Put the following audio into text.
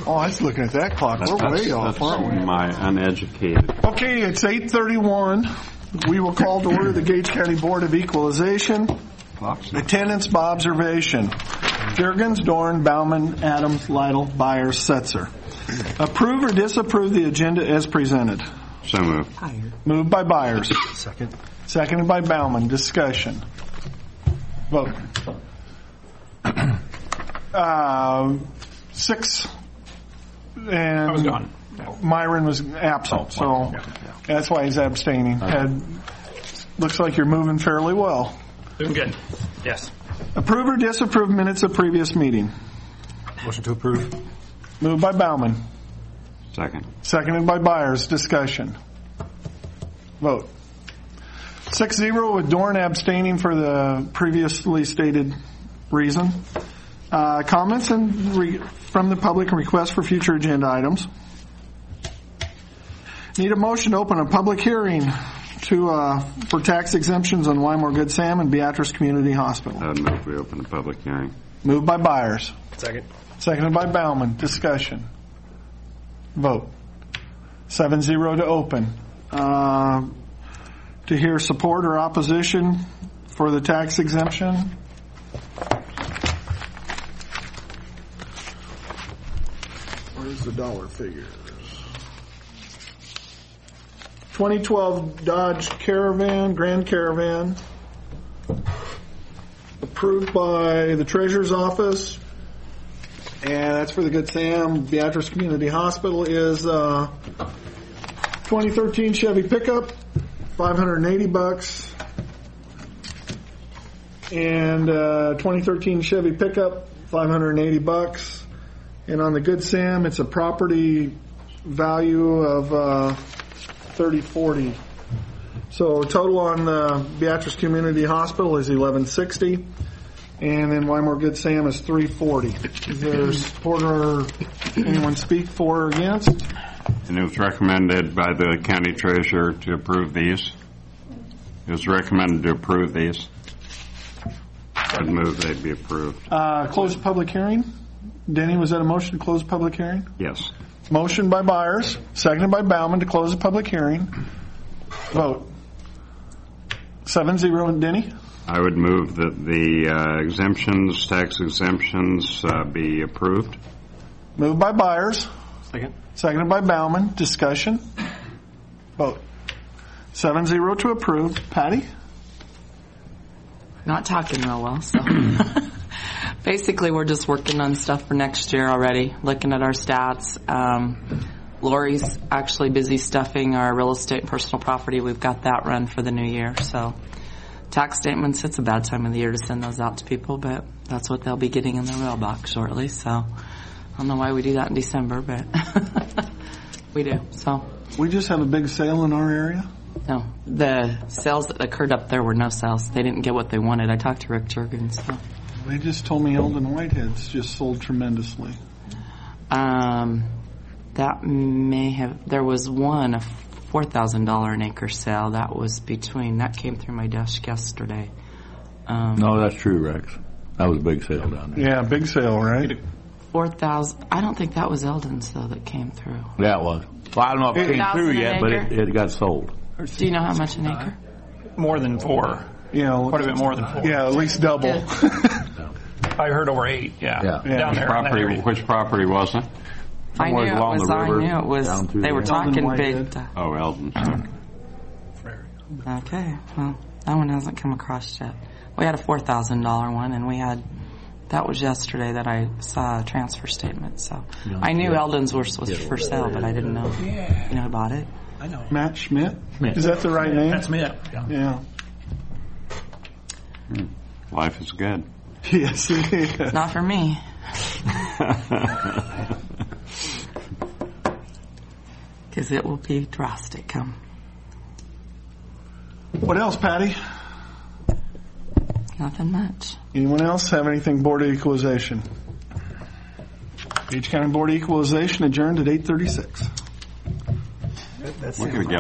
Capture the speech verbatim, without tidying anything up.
Oh, I was looking at that clock. We're way off, aren't we? My uneducated. Okay, it's eight thirty-one. We will call to order the Gage County Board of Equalization. Attendance by observation. Juergens, Dorn, Bauman, Adams, Lytle, Byers, Setzer. Approve or disapprove the agenda as presented. So moved. Moved by Byers. Second. Seconded by Bauman. Discussion. Vote. Uh, six. And I was gone. Myron was absent, so that's why he's abstaining. And looks like you're moving fairly well. Doing good. Yes. Approve or disapprove minutes of previous meeting. Motion to approve. Moved by Bauman. Second. Seconded by Byers. Discussion. Vote. Six zero with Dorn abstaining for the previously stated reason. Uh, comments and re- from the public and requests for future agenda items. Need a motion to open a public hearing to uh, for tax exemptions on Wymore Good Sam and Beatrice Community Hospital. I would move we open a public hearing. Moved by Byers. Second. Seconded by Bauman. Discussion. Vote. Seven zero to open. Uh, to hear support or opposition for the tax exemption. Where's the dollar figures? twenty twelve Dodge Caravan, Grand Caravan, approved by the Treasurer's Office, and that's for the Good Sam. Beatrice Community Hospital is uh, twenty thirteen Chevy pickup, five hundred eighty bucks, and uh, twenty thirteen Chevy pickup, five hundred eighty bucks, and on the Good Sam, it's a property value of uh, thirty forty. So total on the Beatrice Community Hospital is eleven sixty, and then Wymore Good Sam is three forty. Is there support or anyone speak for or against? And it was recommended by the county treasurer to approve these. It was recommended to approve these. I'd move they be approved. Uh, close public hearing. Denny, was that a motion to close public hearing? Yes. Motion by Byers, seconded by Bauman to close the public hearing. Vote. Seven zero. Denny? I would move that the uh, exemptions, tax exemptions, uh, be approved. Moved by Byers. Second. Seconded by Bauman. Discussion. Vote. Seven zero to approve. Patty? Not talking real well, so. Basically, we're just working on stuff for next year already, looking at our stats. Um, Lori's actually busy stuffing our real estate and personal property. We've got that run for the new year. So tax statements, it's a bad time of the year to send those out to people, but that's what they'll be getting in their mailbox shortly. So I don't know why we do that in December, but we do. So We just have a big sale in our area. no, the sales that occurred up there were no sales. They didn't get what they wanted. I talked to Rick Juergens. So. They just told me Eldon Whitehead's just sold tremendously. Um, that may have, there was one, a four thousand dollars an acre sale. That was between, that came through my desk yesterday. Um, No, that's true, Rex. That was a big sale down there. Yeah, big sale, right? four thousand, I don't think that was Eldon's though that came through. Yeah, it was. Well, I don't know if it came through four thousand yet, an but acre? it, it got sold. Do you know how much an acre? More than four. Yeah, Quite a bit more than four. yeah, at least double. Yeah. I heard over eight. Yeah. Yeah. Yeah. Down there. in that Property, area. which property was it? I knew Somewhere it along was, the I river, knew it was, down to they were the- talking Eldon big. Whitehead. Oh, Eldon. Okay, well, that one hasn't come across yet. We had a four thousand dollars one, and we had, that was yesterday that I saw a transfer statement, so. I knew Eldon's was, was for sale, but I didn't know, you know, who bought it. I know. Matt Schmidt? Schmidt. Is that the right name? That's me. Yeah. Yeah. Hmm. Life is good. Yes, it is. Not for me. Because it will be drastic come. What else, Patty? Nothing much. Anyone else have anything Board of Equalization? Gage County Board of Equalization adjourned at eight thirty-six. We're going to get